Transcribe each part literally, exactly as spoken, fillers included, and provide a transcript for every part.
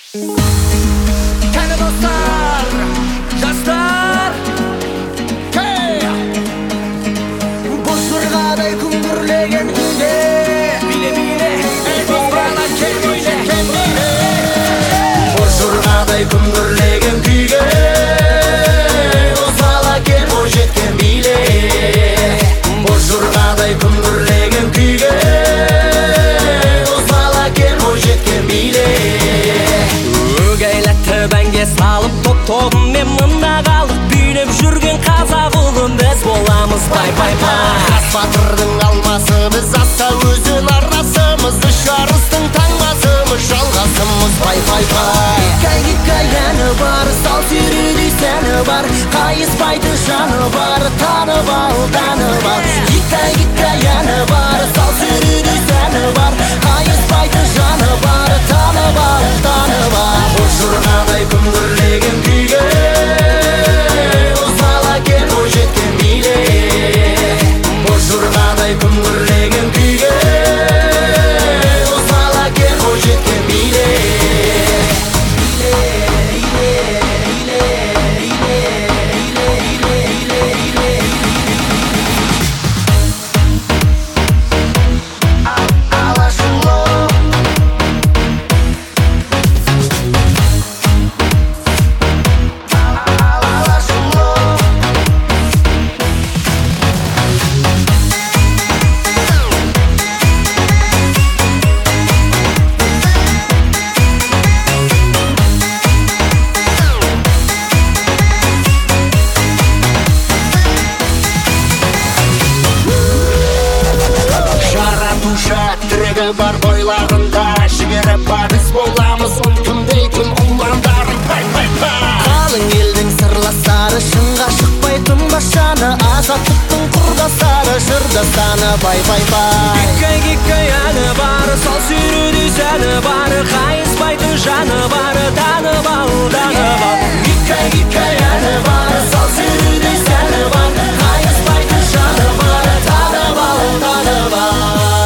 Kayna dostlar, жастар, hey! Бозторғадай күңгірлеген күйде биле биле, ей бозбала кел биле, кел биле. Бозторғадай күңгірлеген күйге бозбала кел бойжеткен биле. Бозторғадай күңгірлеген күйге бозбала кел бойжеткен биле. Бәнге салып топ-тобым мен мында қалдық, билеп жүрген қазақ ұлын біз боламыз пай-пай-пай. Жас батырдың алмасы біз, аса өзін арнасымыз, жарыстың таңбасымыз, жалғасымыз пай-пай-пай. Хикай-хикай әні бар, сал серідей сәні бар, қайыспайды жаны бар, танып ал, танып ал. Хикай-хикай әні бар, сал серідей сәні бар, қайыспайды жаны бар, танып ал, танып ал. Бозторғадай күңгірлеген күйге бозбала кел бойжеткен биле. Бозторғадай күңгірлеген күйге бозбала кел бойжеткен биле. Тірегі бар бойларында, жігері бар, біз боламыз ұлтым дейтін ұландарын пай-пай-пай. Қалың елдің сырластары, шыңға шықпайтын башаны, азаттықтың құрдастары, жырдастаны пай-пай-пай. Хикай-хикай әні бар, сал серідей сәні бар, қайыспайтын жаны бар, танып ал, танып ал. Хикай-хикай әні бар, сал серідей сәні бар, қайыспайтын жаны бар, танып ал, танып ал.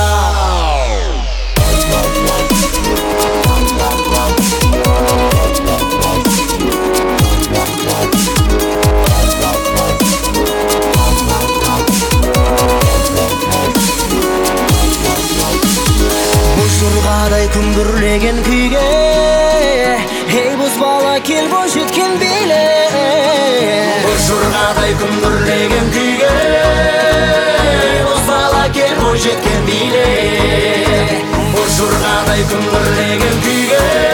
Бозторғадай күңгірлеген күйге ей бозбала кел бойжеткен биле. Бозторғадай күңгірлеген күйге бозбала кел бойжеткен биле. Бозторғадай күңгірлеген күйге